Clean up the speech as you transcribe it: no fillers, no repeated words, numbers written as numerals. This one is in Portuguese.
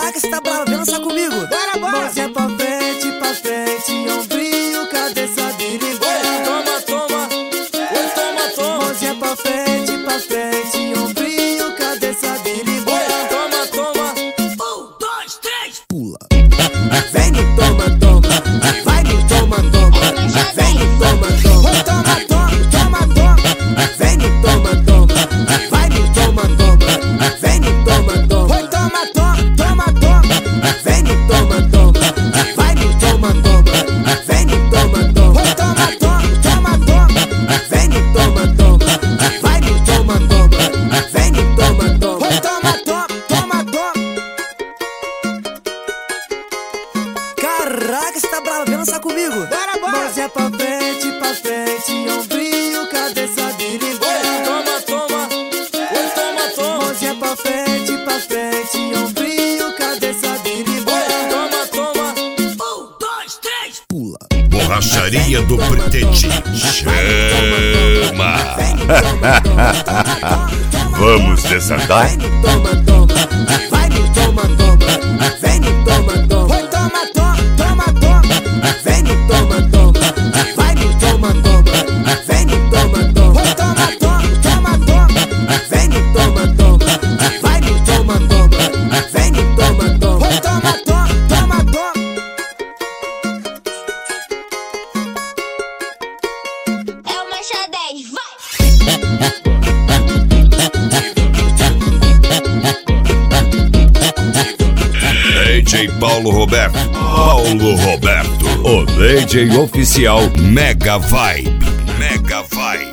Caraca, cê tá bravo, vem lançar comigo. Bora, bora. Mãozinha pra frente, ombrinho, cabeça biribora. Toma, toma, oi, toma, toma. Mãozinha pra frente, ombrinho, cabeça biribora. Toma, toma. 1, 2, 3. Pula. Vem no toma, toma, vai no toma, toma. Vem no toma, toma, Toma, toma, toma, toma. vem no toma, toma. Vai no toma, toma, vem no toma, toma. Oi, toma, toma, toma, toma. Vem no toma, toma, vai no toma, toma. Vem no toma, toma. Oi, toma, toma, toma, toma. Vem no toma, toma, vai no toma, toma. Vem no toma, toma. Oi, toma, toma, toma, toma. Caraca, cê tá bravo, vem lançar comigo. Bora, bora. Mãozinha pra frente, ombrinho, cabeça biribora. Toma, toma, oi, toma, toma. Mãozinha pra frente, ombrinho, cabeça biribora. Toma, toma. 1, 2, 3. Pula. Borracharia do Pretete. Chama! Vamos desatar? Vai no toma, toma, vai no toma, toma. Vem no toma, toma. Oi, toma, toma, toma, toma. Vem no toma, toma, vai no toma, toma. Vem no toma, toma. Oi, toma, toma, toma, toma. Vem no toma, toma, vai no toma, toma. Vem no toma, toma. Oi, toma, toma, toma, toma. É o Mancha 10, vai. DJ Paulo Roberto. Paulo Roberto. O DJ oficial Mega Vibe. Mega Vibe.